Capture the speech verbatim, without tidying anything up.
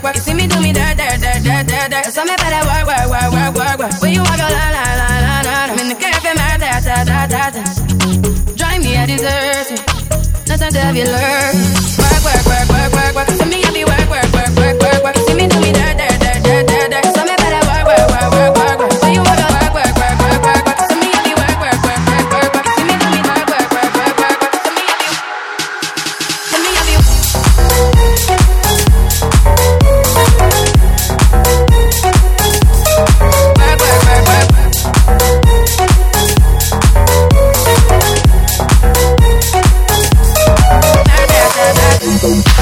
work. You see me do me dirt, dirt, dirt, dirt, dirt, dirt. So me better work, work, work, work, work, work. When you walk a la la la la la, I'm in the cafe, my da da da da da. Drive me a dessert, nothing to have you learn. Work, work, work, work, work, work. So me happy work, work, work, work, work, work. You see me do me dirt, dirt, dirt, dirt, dirt, dirt. So me better work, work, work, work, work, work. When you walk a work, work, work, work, work, work. So me happy work, work, work, work, work, work. See me do me work, work, work, work, work, work. So me happy, so me happy. Boom.